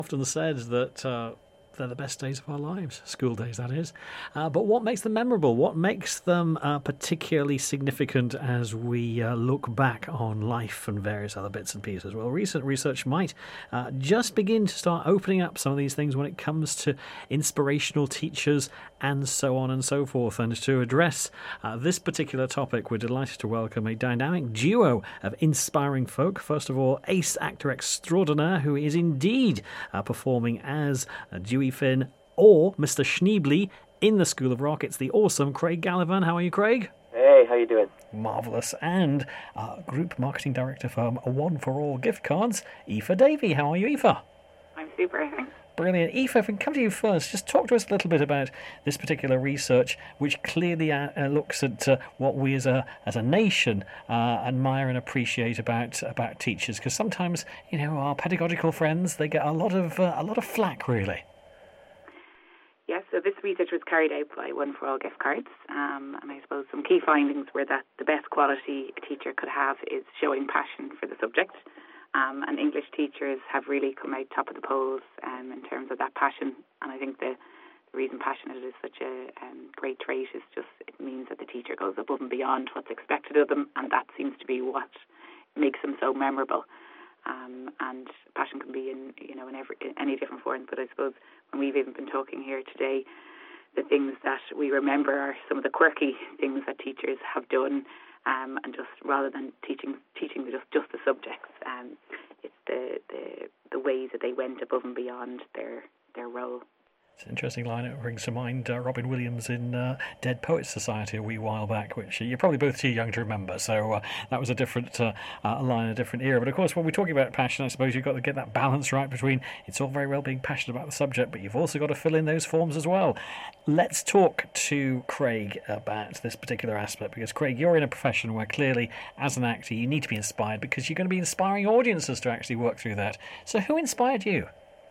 Often said that they're the best days of our lives, school days, that is. But what makes them memorable? What makes them particularly significant as we look back on life and various other bits and pieces? Well, recent research might just begin to start opening up some of these things when it comes to inspirational teachers and so on and so forth. And to address this particular topic, we're delighted to welcome a dynamic duo of inspiring folk. First of all, ace actor extraordinaire, who is indeed performing as Dewey Finn or Mr. Schneebly in the School of Rock. It's the awesome Craig Gallivan. How are you, Craig? Hey, how you doing? Marvellous. And Group Marketing Director for One for All Gift Cards, Aoife Davey. How are you, Aoife? I'm super, thanks. Brilliant. Aoife, if we can come to you first, just talk to us a little bit about this particular research, which clearly looks at what we as a nation admire and appreciate about teachers. Because sometimes, our pedagogical friends, they get a lot of flack, really. Yes, so this research was carried out by One for All Gift Cards, and I suppose some key findings were that the best quality a teacher could have is showing passion for the subject, and English teachers have really come out top of the polls in terms of that passion, and I think the reason passionate is such a great trait is just it means that the teacher goes above and beyond what's expected of them, and that seems to be what makes them so memorable. And passion can be in any different forms, but I suppose when we've even been talking here today, the things that we remember are some of the quirky things that teachers have done, and just rather than teaching just the subjects, it's the ways that they went above and beyond their role. It's an interesting line. It brings to mind Robin Williams in Dead Poets Society a wee while back, which you're probably both too young to remember. So that was a different line, a different era. But of course, when we're talking about passion, I suppose you've got to get that balance right between it's all very well being passionate about the subject, but you've also got to fill in those forms as well. Let's talk to Craig about this particular aspect, because Craig, you're in a profession where clearly, as an actor, you need to be inspired because you're going to be inspiring audiences to actually work through that. So who inspired you?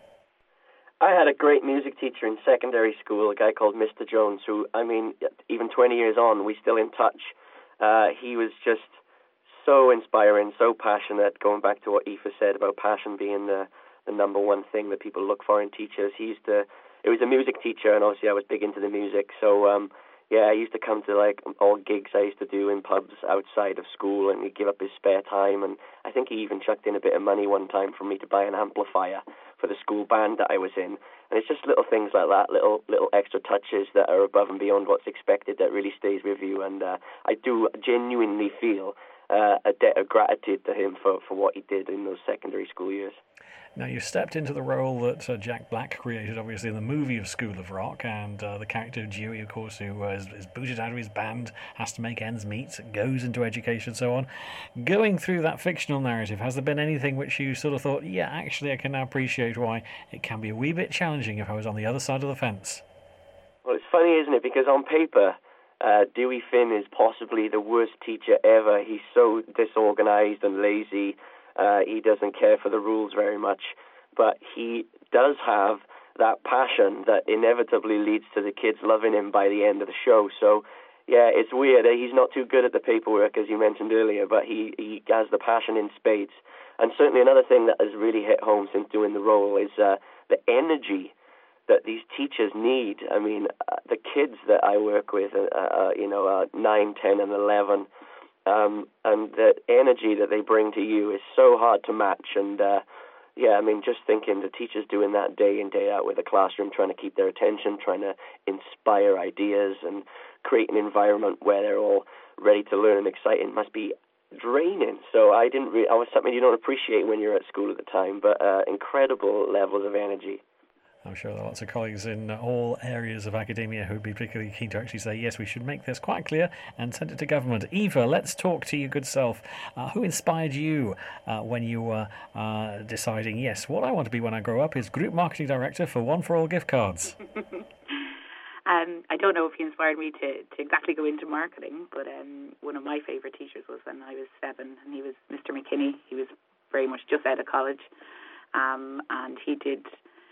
I had a great music teacher in secondary school, a guy called Mr. Jones, who, even 20 years on, we're still in touch. He was just so inspiring, so passionate, going back to what Aoife said about passion being the number one thing that people look for in teachers. It was a music teacher, and obviously I was big into the music, so I used to come to all gigs I used to do in pubs outside of school, and he'd give up his spare time, and I think he even chucked in a bit of money one time for me to buy an amplifier for the school band that I was in. And it's just little things like that, little extra touches that are above and beyond what's expected that really stays with you. And I do genuinely feel a debt of gratitude to him for what he did in those secondary school years. Now, you stepped into the role that Jack Black created, obviously, in the movie of School of Rock, and the character of Dewey, of course, who is booted out of his band, has to make ends meet, goes into education, and so on. Going through that fictional narrative, has there been anything which you sort of thought, yeah, actually, I can now appreciate why it can be a wee bit challenging if I was on the other side of the fence? Well, it's funny, isn't it? Because on paper, Dewey Finn is possibly the worst teacher ever. He's so disorganized and lazy. He doesn't care for the rules very much, but he does have that passion that inevitably leads to the kids loving him by the end of the show. So, yeah, it's weird. He's not too good at the paperwork, as you mentioned earlier, but he has the passion in spades. And certainly another thing that has really hit home since doing the role is the energy that these teachers need. I mean, the kids that I work with, 9, 10, and 11, and the energy that they bring to you is so hard to match. And just thinking the teachers doing that day in, day out with the classroom, trying to keep their attention, trying to inspire ideas and create an environment where they're all ready to learn and excited must be draining. So I was something you don't appreciate when you're at school at the time, but incredible levels of energy. I'm sure there are lots of colleagues in all areas of academia who would be particularly keen to actually say, yes, we should make this quite clear and send it to government. Eva, let's talk to you, good self. Who inspired you when you were deciding, yes, what I want to be when I grow up is Group Marketing Director for One for All Gift Cards? I don't know if he inspired me to exactly go into marketing, but one of my favourite teachers was when I was 7, and he was Mr. McKinney. He was very much just out of college, and he did...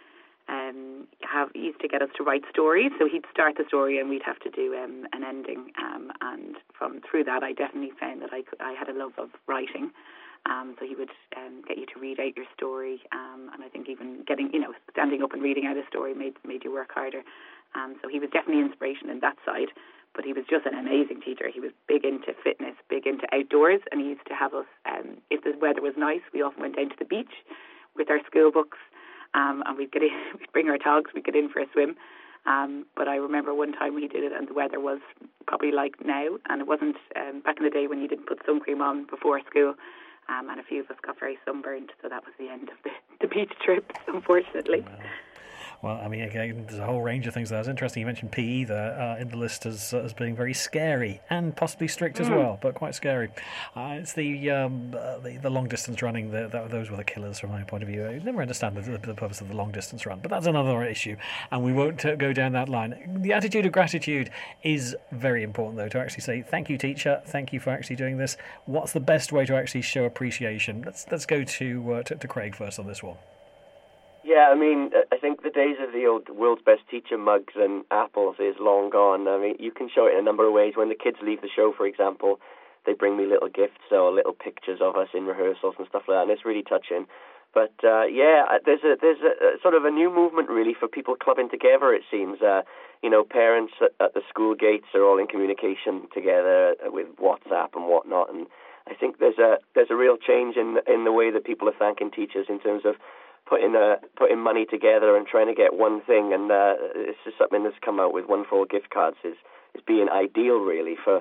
he used to get us to write stories, so he'd start the story and we'd have to do an ending, and through that I definitely found that I had a love of writing, So he would get you to read out your story, and I think even standing up and reading out a story made you work harder. So he was definitely inspiration in that side, but he was just an amazing teacher. He was big into fitness, big into outdoors, and he used to have us, if the weather was nice, we often went down to the beach with our school books, and we'd bring our togs, we'd get in for a swim. But I remember one time we did it and the weather was probably like now, and it wasn't back in the day when you didn't put sun cream on before school, and a few of us got very sunburned, so that was the end of the beach trip, unfortunately. Well, I mean, again, there's a whole range of things there. It's interesting you mentioned PE there in the list as being very scary and possibly strict as well, but quite scary. It's the long distance running. Those were the killers from my point of view. I never understand the purpose of the long distance run, but that's another issue, and we won't go down that line. The attitude of gratitude is very important, though, to actually say thank you, teacher. Thank you for actually doing this. What's the best way to actually show appreciation? Let's go to Craig first on this one. Yeah, I mean, I think the days of the old world's best teacher mugs and apples is long gone. I mean, you can show it in a number of ways. When the kids leave the show, for example, they bring me little gifts or little pictures of us in rehearsals and stuff like that, and it's really touching. But there's a sort of a new movement really for people clubbing together. It seems, parents at the school gates are all in communication together with WhatsApp and whatnot, and I think there's a real change in the way that people are thanking teachers in terms of putting money together and trying to get one thing, and it's just something that's come out with One for All gift cards is being ideal really for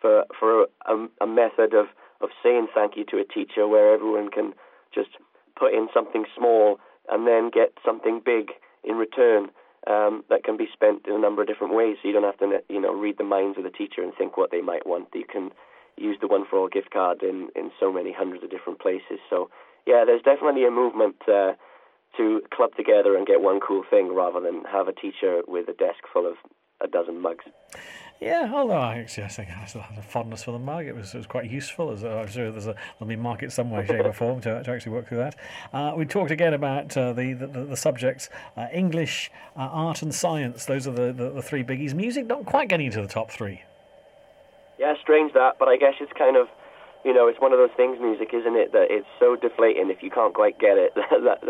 a method of saying thank you to a teacher where everyone can just put in something small and then get something big in return that can be spent in a number of different ways. So you don't have to read the minds of the teacher and think what they might want. You can use the One for All gift card in so many hundreds of different places. So yeah, there's definitely a movement to club together and get one cool thing rather than have a teacher with a desk full of a dozen mugs. Yeah, although I think I still had a fondness for the mug. It was quite useful. I'm sure there'll be market some way, shape or form to actually work through that. We talked again about the subjects, English, art and science. Those are the three biggies. Music not quite getting into the top three. Yeah, strange that, but I guess it's kind of, it's one of those things, music, isn't it, that it's so deflating if you can't quite get it.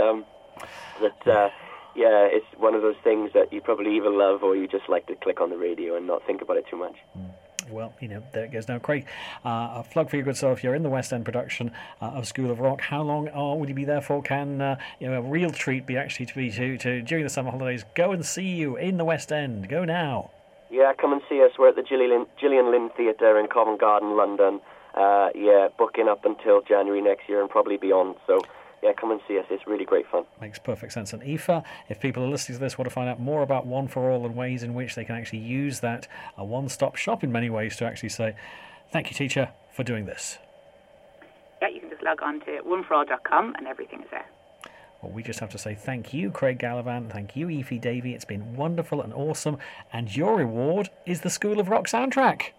It's one of those things that you probably either love or you just like to click on the radio and not think about it too much. Well, there it goes now. Craig, a plug for your good self. You're in the West End production of School of Rock. How long will you be there for? Can a real treat be actually to during the summer holidays go and see you in the West End? Go now. Yeah, come and see us. We're at the Gillian Lynn Theatre in Covent Garden, London. Booking up until January next year and probably beyond. So, yeah, come and see us. It's really great fun. Makes perfect sense. And Aoife, if people are listening to this, want to find out more about One for All and ways in which they can actually use that, a one-stop shop in many ways to actually say, thank you, teacher, for doing this. Yeah, you can just log on to oneforall.com and everything is there. Well, we just have to say thank you, Craig Gallivan. Thank you, Aoife Davey. It's been wonderful and awesome. And your reward is the School of Rock soundtrack.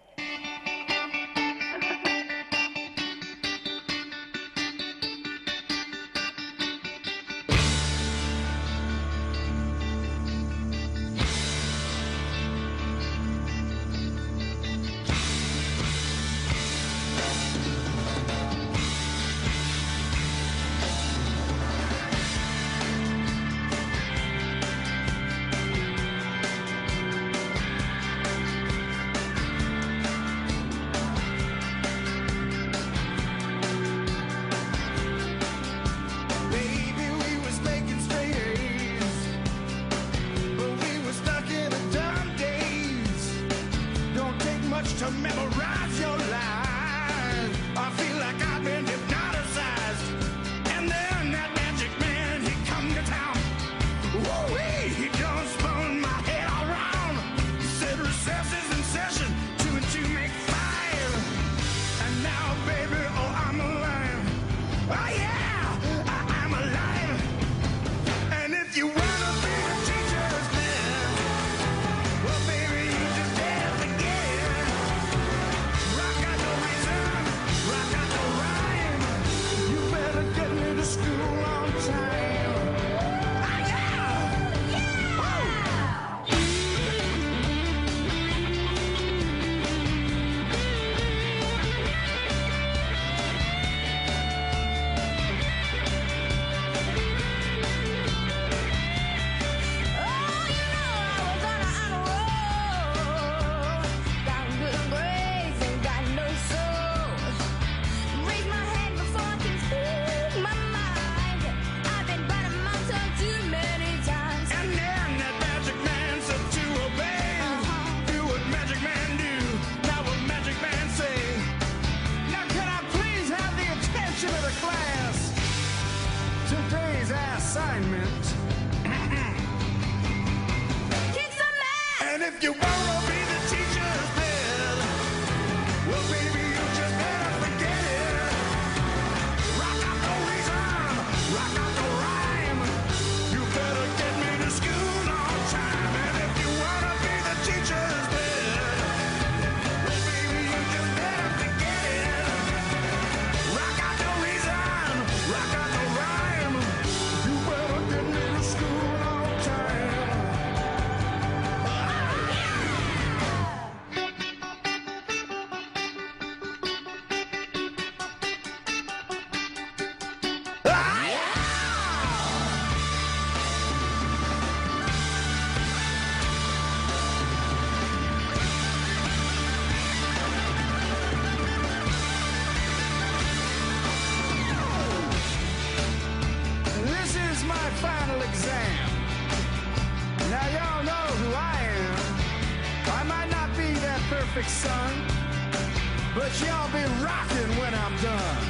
perfect sun, but y'all be rocking when I'm done.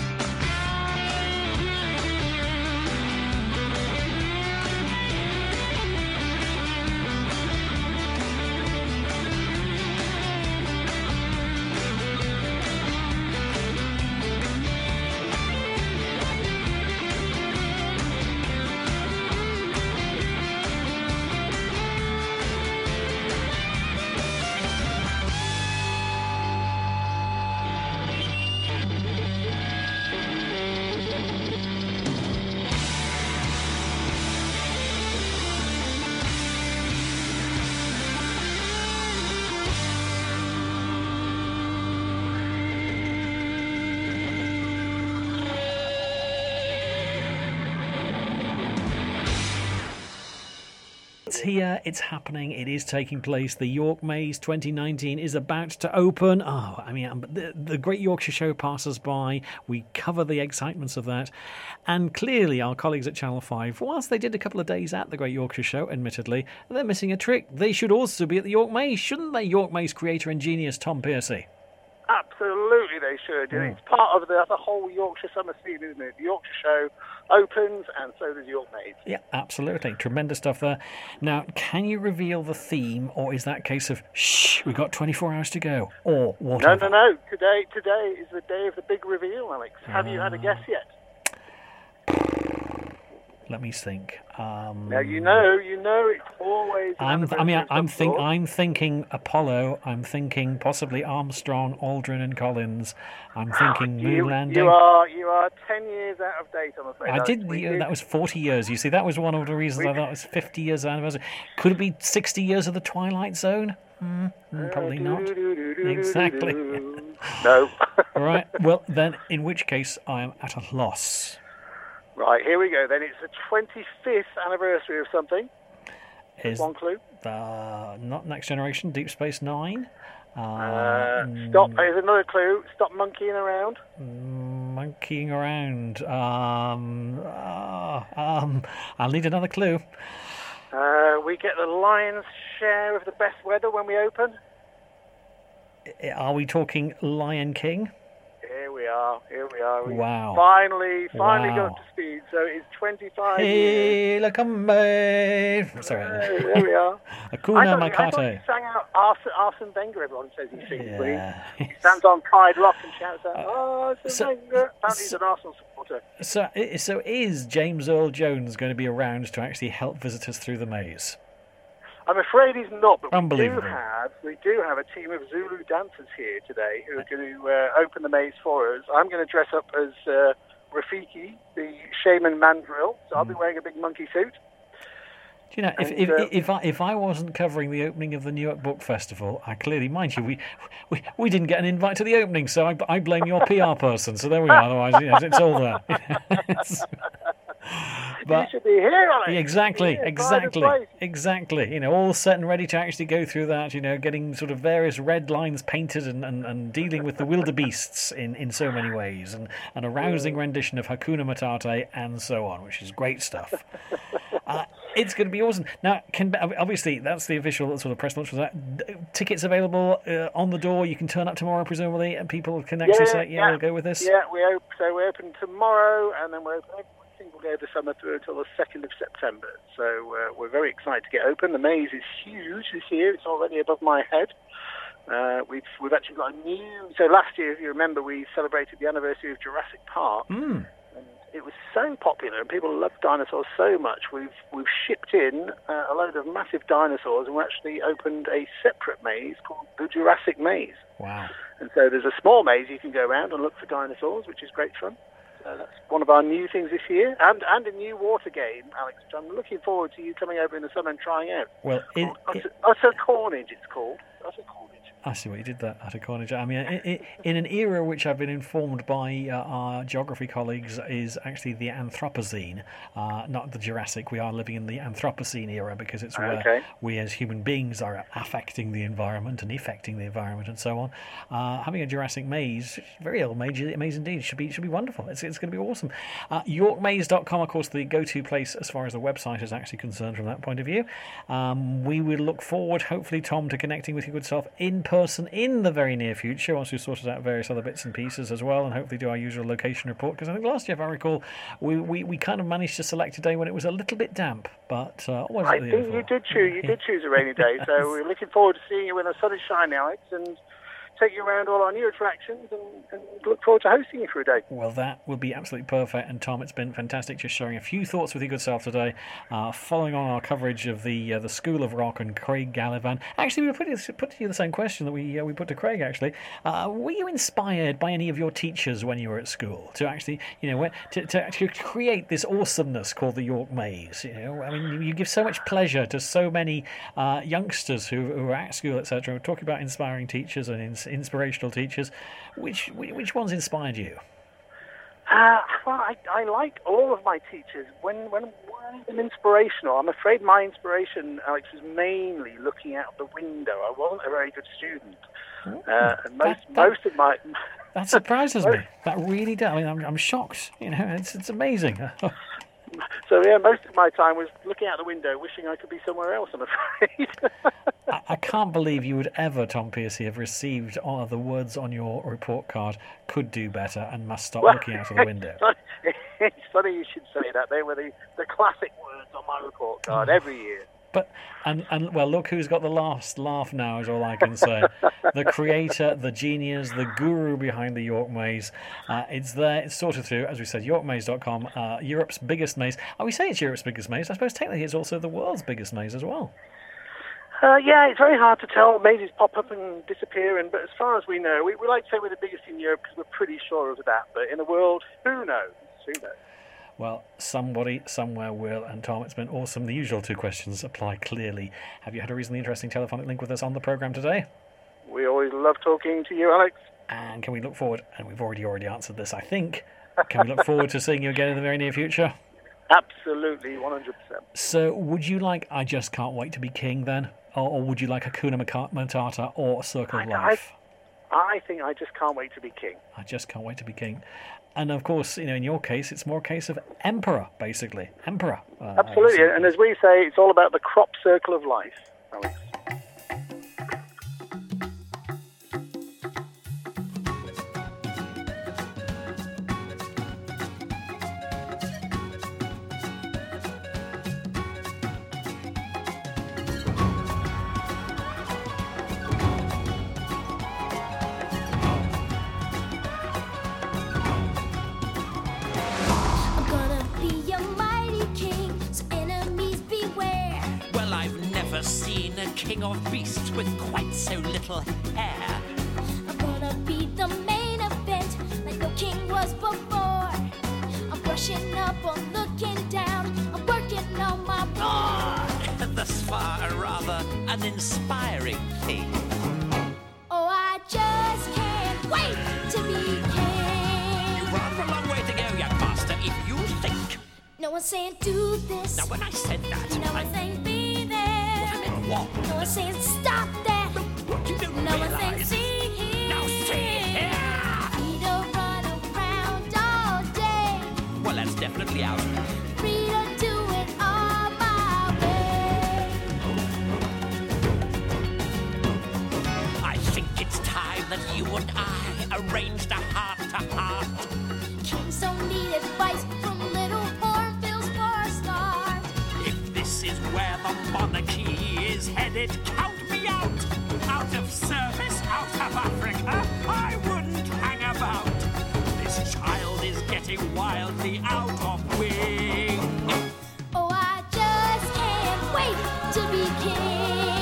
It's here, it's happening, it is taking place. The York Maze 2019 is about to open. The Great Yorkshire Show passes by. We cover the excitements of that. And clearly our colleagues at Channel 5, whilst they did a couple of days at the Great Yorkshire Show, admittedly, they're missing a trick. They should also be at the York Maze, shouldn't they, York Maze creator and genius Tom Piercy? Absolutely, they should. It's part of the whole Yorkshire summer scene, isn't it? The Yorkshire Show opens, and so does York Maze. Yeah, absolutely. Tremendous stuff there. Now, can you reveal the theme, or is that a case of, shh, we've got 24 hours to go, or whatever? No. Today is the day of the big reveal, Alex. Have you had a guess yet? Let me think. Now you know it's always. I'm thinking Apollo. I'm thinking possibly Armstrong, Aldrin, and Collins. I'm thinking moon landing. You are 10 years out of date, I'm afraid. That was 40 years. You see, that was one of the reasons I thought it was 50 years anniversary. Could it be 60 years of the Twilight Zone? Probably not. Exactly. No. All right. Well, then, in which case, I am at a loss. Right, here we go then. It's the 25th anniversary of something. One clue. Not Next Generation, Deep Space Nine. Stop. Here's another clue. Stop monkeying around. Monkeying around. I'll need another clue. We get the lion's share of the best weather when we open. Are we talking Lion King? Here we are. Wow. Finally got up to speed. So it's 25 years. Hey, come back. Sorry. There we are. Hakuna Matata. I thought he sang out Arsene Wenger, everyone says he sings. Yeah. But he stands on Pride Rock and shouts out, Arsene Wenger. Apparently he's an Arsenal supporter. So is James Earl Jones going to be around to actually help visitors through the maze? I'm afraid he's not, but Unbelievable. we do have a team of Zulu dancers here today who are going to open the maze for us. I'm going to dress up as Rafiki, the shaman mandrill, so I'll be wearing a big monkey suit. Do you know, if I wasn't covering the opening of the Newark Book Festival, I clearly, mind you, we didn't get an invite to the opening, so I blame your PR person. So there we are. Otherwise, it's all there. But you should be here, Alex. Exactly. All set and ready to actually go through that. Getting sort of various red lines painted and dealing with the wildebeests in so many ways, and a rousing rendition of Hakuna Matata and so on, which is great stuff. It's going to be awesome. Now, obviously, that's the official sort of press launch for that. Tickets available on the door. You can turn up tomorrow, presumably, and people can actually say, we'll go with this. Yeah, we open tomorrow, and then we're open every single day of the summer through until the 2nd of September. So we're very excited to get open. The maze is huge this year. It's already above my head. We've actually got a new... So last year, if you remember, we celebrated the anniversary of Jurassic Park. And it was so popular, and people loved dinosaurs so much. We've shipped in a load of massive dinosaurs, and we actually opened a separate maze called the Jurassic Maze. Wow. And so there's a small maze you can go around and look for dinosaurs, which is great fun. That's one of our new things this year, and a new water game, Alex, which I'm looking forward to you coming over in the summer and trying out. Well, Utter Cornage, it's called. Utter Cornage. I see what you did there, Utter Cornage. I mean, in an era which I've been informed by our geography colleagues is actually the Anthropocene, not the Jurassic. We are living in the Anthropocene era because it's where we as human beings are affecting the environment and effecting the environment and so on. Having a Jurassic maze, very old maze indeed, should be wonderful. It's going to be awesome. YorkMaze.com, of course, the go-to place as far as the website is actually concerned from that point of view. We will look forward, hopefully, Tom, to connecting with your good self in person person in the very near future, once we've sorted out various other bits and pieces as well, and hopefully do our usual location report. Because I think last year, if I recall, we kind of managed to select a day when it was a little bit damp. But I think you did choose a rainy day. So we're looking forward to seeing you when the sun is shining, Alex, and take you around all our new attractions and look forward to hosting you for a day. Well, that would be absolutely perfect. And Tom, it's been fantastic just sharing a few thoughts with your good self today, following on our coverage of the School of Rock and Craig Gallivan. Actually, we put to you the same question that we put to Craig, actually. Were you inspired by any of your teachers when you were at school to actually, to create this awesomeness called the York Maze? I mean, you give so much pleasure to so many youngsters who are at school, etc. We're talking about inspiring teachers and inspirational teachers. Which ones inspired you? Well, I like all of my teachers. When I'm inspirational, I'm afraid my inspiration, Alex, was mainly looking out the window. I wasn't a very good student, and most of my that surprises me. That really does. I mean, I'm shocked. It's amazing. So yeah, most of my time was looking out the window, wishing I could be somewhere else, I'm afraid. I can't believe you would ever, Tom Piercy, have received the words on your report card, "could do better" and "must stop looking out of the window." It's funny you should say that. They were the classic words on my report card every year. But well, look who's got the last laugh now, is all I can say. The creator, the genius, the guru behind the York Maze. It's there, it's sorted through, as we said, yorkmaze.com, Europe's biggest maze. We say it's Europe's biggest maze. I suppose technically it's also the world's biggest maze as well. Yeah, it's very hard to tell. Mazes pop up and disappear, but as far as we know, we like to say we're the biggest in Europe because we're pretty sure of that. But in the world, who knows? Who knows? Well, somebody somewhere will. And Tom, it's been awesome. The usual two questions apply clearly. Have you had a reasonably interesting telephonic link with us on the programme today? We always love talking to you, Alex. And can we look forward, and we've already answered this, I think, can we look forward to seeing you again in the very near future? Absolutely, 100%. So would you like I Just Can't Wait to Be King then? Or would you like Hakuna Matata or Circle of Life? I think I Just Can't Wait to Be King. I Just Can't Wait to Be King. And of course, in your case, it's more a case of emperor, basically. Emperor. Absolutely. And as we say, it's all about the crop circle of life, Alex. Seen a king of beasts with quite so little hair. I'm gonna be the main event like no king was before. I'm brushing up or looking down. I'm working on my roar. Thus far, a rather uninspiring thing. Oh, I just can't wait to be king. You've rather a long way to go, young master, if you think. No one's saying do this. Now, when I said that, no one's saying be there. What? No one's saying stop that. What you don't no one's saying realize. see here. Now see here. Free to run around all day. Well, that's definitely out. Free to do it all my way. I think it's time that you and I arranged a heart-to-heart. Kings don't need advice from little hornbills for a start. If this is where the monarchy is headed, count me out. Out of service, out of Africa, I wouldn't hang about. This child is getting wildly out of wing. Oh, I just can't wait to be king.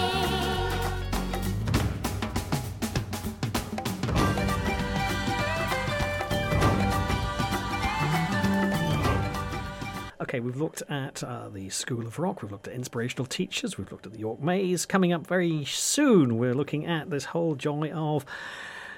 Okay, we've looked at the School of Rock, we've looked at inspirational teachers, we've looked at the York Maze. Coming up very soon, we're looking at this whole joy of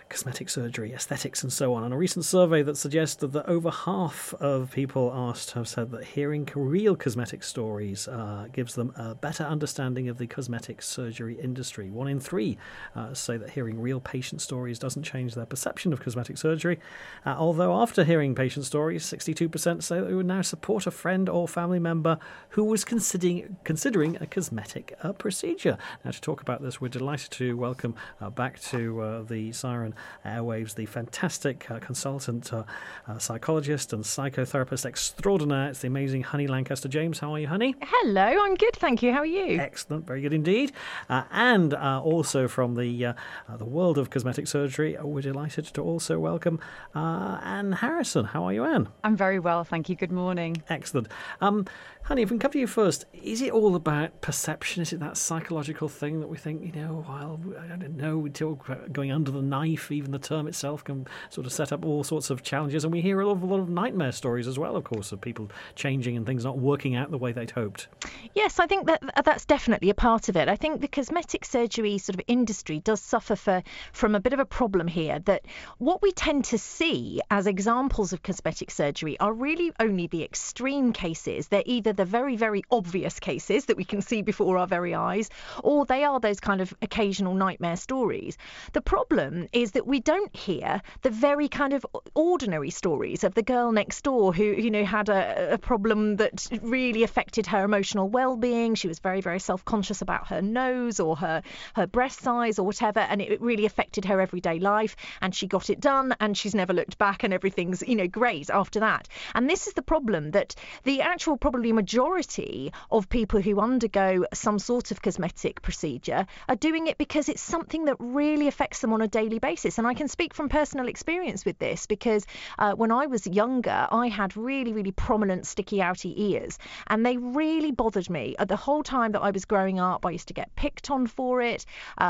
cosmetic surgery, aesthetics and so on. And a recent survey that suggested that over half of people asked have said that hearing real cosmetic stories gives them a better understanding of the cosmetic surgery industry. 1 in 3 say that hearing real patient stories doesn't change their perception of cosmetic surgery, although after hearing patient stories, 62% say that they would now support a friend or family member who was considering a cosmetic procedure. Now, to talk about this, we're delighted to welcome back to the Siren airwaves the fantastic consultant psychologist and psychotherapist extraordinaire. It's the amazing Honey Lancaster. James, how are you, Honey? Hello, I'm good, thank you. How are you? Excellent, very good indeed. And also from the world of cosmetic surgery, we're delighted to also welcome Anne Harrison. How are you, Anne? I'm very well, thank you. Good morning. Excellent. Honey, if we can come to you first, is it all about perception? Is it that psychological thing that we think, well, I don't know, we talk about going under the knife, even the term itself can sort of set up all sorts of challenges. And we hear a lot of nightmare stories as well, of course, of people changing and things not working out the way they'd hoped. Yes, I think that's definitely a part of it. I think the cosmetic surgery sort of industry does suffer from a bit of a problem here, that what we tend to see as examples of cosmetic surgery are really only the extreme cases. They're either the very, very obvious cases that we can see before our very eyes, or they are those kind of occasional nightmare stories. The problem is that we don't hear the very kind of ordinary stories of the girl next door who, had a problem that really affected her emotional well-being. She was very, very self-conscious about her nose or her breast size or whatever, and it really affected her everyday life, and she got it done and she's never looked back, and everything's, great after that. And this is the problem, that the actual probably majority of people who undergo some sort of cosmetic procedure are doing it because it's something that really affects them on a daily basis. And I can speak from personal experience with this, because when I was younger, I had really, really prominent sticky outy ears, and they really bothered me. The whole time that I was growing up, I used to get picked on for it.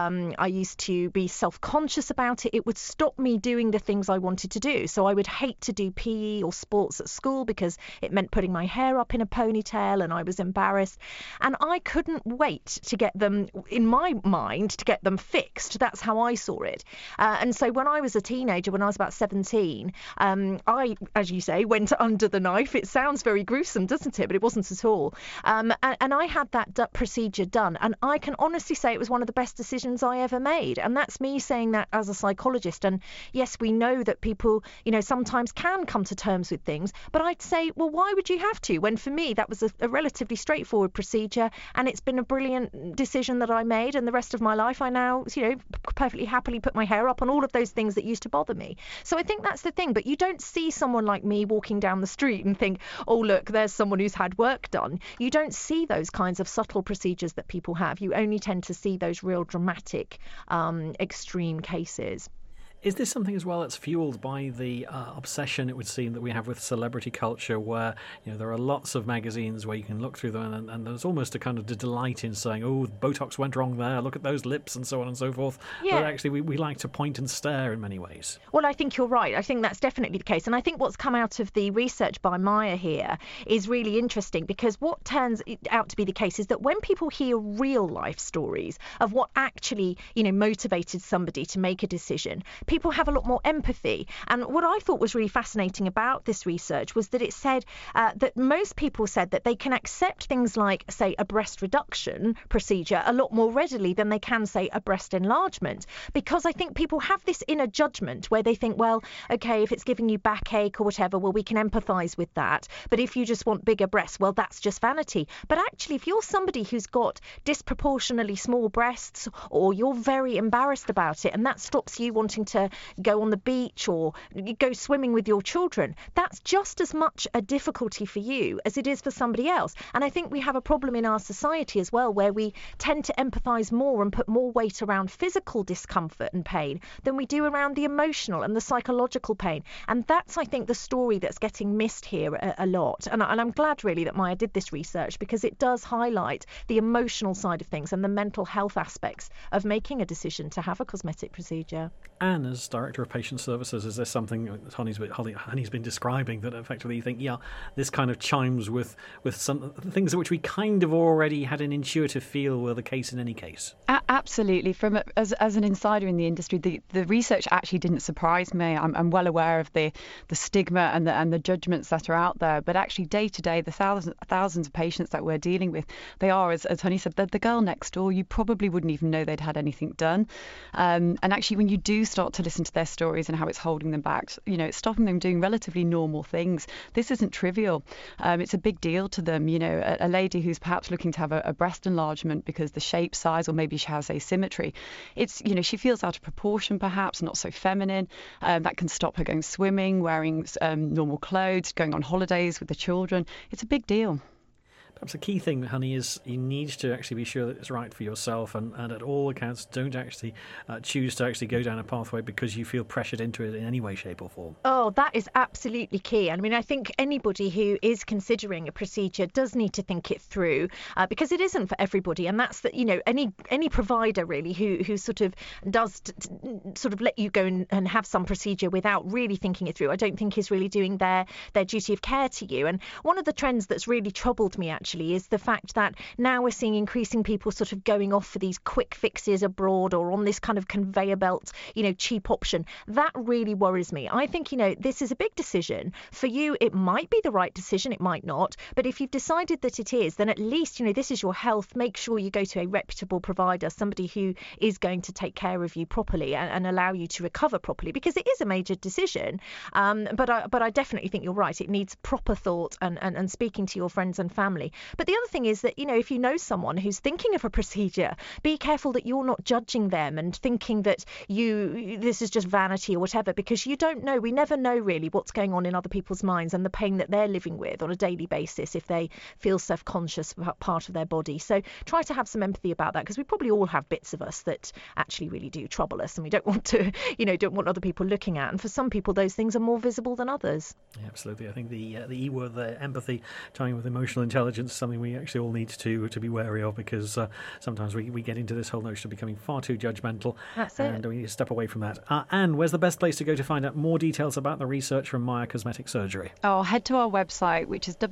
I used to be self-conscious about it. It would stop me doing the things I wanted to do. So I would hate to do PE or sports at school because it meant putting my hair up in a ponytail, and I was embarrassed. And I couldn't wait to get them, in my mind, to get them fixed. That's how I saw it. And so when I was a teenager, when I was about 17, I, as you say, went under the knife. It sounds very gruesome, doesn't it? But it wasn't at all. And I had that procedure done. And I can honestly say it was one of the best decisions I ever made. And that's me saying that as a psychologist. And yes, we know that people, sometimes can come to terms with things. But I'd say, well, why would you have to? When for me, that was a relatively straightforward procedure. And it's been a brilliant decision that I made. And the rest of my life, I now, perfectly happily put my hair up on all of those things that used to bother me. So I think that's the thing. But you don't see someone like me walking down the street and think, oh, look, there's someone who's had work done. You don't see those kinds of subtle procedures that people have. You only tend to see those real dramatic, extreme cases. Is this something as well that's fueled by the obsession, it would seem, that we have with celebrity culture, where there are lots of magazines where you can look through them and there's almost a kind of delight in saying, oh, Botox went wrong there, look at those lips and so on and so forth. Yeah. But actually we like to point and stare in many ways. Well, I think you're right. I think that's definitely the case. And I think what's come out of the research by Maya here is really interesting, because what turns out to be the case is that when people hear real life stories of what actually, motivated somebody to make a decision, people have a lot more empathy. And what I thought was really fascinating about this research was that it said that most people said that they can accept things like, say, a breast reduction procedure a lot more readily than they can, say, a breast enlargement. Because I think people have this inner judgment where they think, well, okay, if it's giving you backache or whatever, well, we can empathise with that. But if you just want bigger breasts, well, that's just vanity. But actually, if you're somebody who's got disproportionately small breasts, or you're very embarrassed about it, and that stops you wanting to go on the beach or go swimming with your children, that's just as much a difficulty for you as it is for somebody else. And I think we have a problem in our society as well, where we tend to empathise more and put more weight around physical discomfort and pain than we do around the emotional and the psychological pain. And that's, I think, the story that's getting missed here a lot. And I'm glad really that Maya did this research, because it does highlight the emotional side of things and the mental health aspects of making a decision to have a cosmetic procedure. And as Director of Patient Services, is there something that Honey's been describing that effectively you think, yeah, this kind of chimes with some things which we kind of already had an intuitive feel were the case in any case? Absolutely. As an insider in the industry, the research actually didn't surprise me. I'm well aware of the stigma and the judgments that are out there, but actually day to day, the thousands of patients that we're dealing with, they are, as Honey said, the girl next door. You probably wouldn't even know they'd had anything done. And actually, when you do start to listen to their stories and how it's holding them back, it's stopping them doing relatively normal things. This isn't trivial. It's a big deal to them. A lady who's perhaps looking to have a breast enlargement because the shape, size, or maybe she has asymmetry. It's, she feels out of proportion, perhaps not so feminine. That can stop her going swimming, wearing normal clothes, going on holidays with the children. It's a big deal. Perhaps the key thing, Honey, is you need to actually be sure that it's right for yourself, and at all accounts, don't actually choose to actually go down a pathway because you feel pressured into it in any way, shape or form. Oh, that is absolutely key. I mean, I think anybody who is considering a procedure does need to think it through because it isn't for everybody. And that's that, any provider really who sort of does sort of let you go and have some procedure without really thinking it through, I don't think is really doing their duty of care to you. And one of the trends that's really troubled me actually is the fact that now we're seeing increasing people sort of going off for these quick fixes abroad or on this kind of conveyor belt, cheap option. That really worries me. I think, this is a big decision. For you, it might be the right decision, it might not. But if you've decided that it is, then at least, this is your health. Make sure you go to a reputable provider, somebody who is going to take care of you properly and allow you to recover properly, because it is a major decision. But I definitely think you're right. It needs proper thought and speaking to your friends and family. But the other thing is that, if you know someone who's thinking of a procedure, be careful that you're not judging them and thinking that this is just vanity or whatever, because you don't know. We never know really what's going on in other people's minds and the pain that they're living with on a daily basis if they feel self-conscious about part of their body. So try to have some empathy about that, because we probably all have bits of us that actually really do trouble us and we don't want to, don't want other people looking at. And for some people, those things are more visible than others. Yeah, absolutely. I think the E word there, empathy, tying with emotional intelligence, something we actually all need to be wary of, because sometimes we get into this whole notion of becoming far too judgmental. That's and we need to step away from that. Anne, where's the best place to go to find out more details about the research from Maya Cosmetic Surgery? Head to our website, which is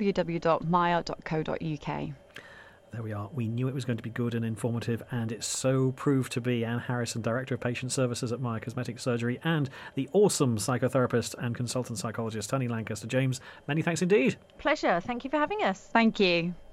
www.maya.co.uk. There we are. We knew it was going to be good and informative, and it so proved to be. Anne Harrison, Director of Patient Services at Maya Cosmetic Surgery, and the awesome psychotherapist and consultant psychologist Honey Lancaster-James. Many thanks indeed. Pleasure. Thank you for having us. Thank you.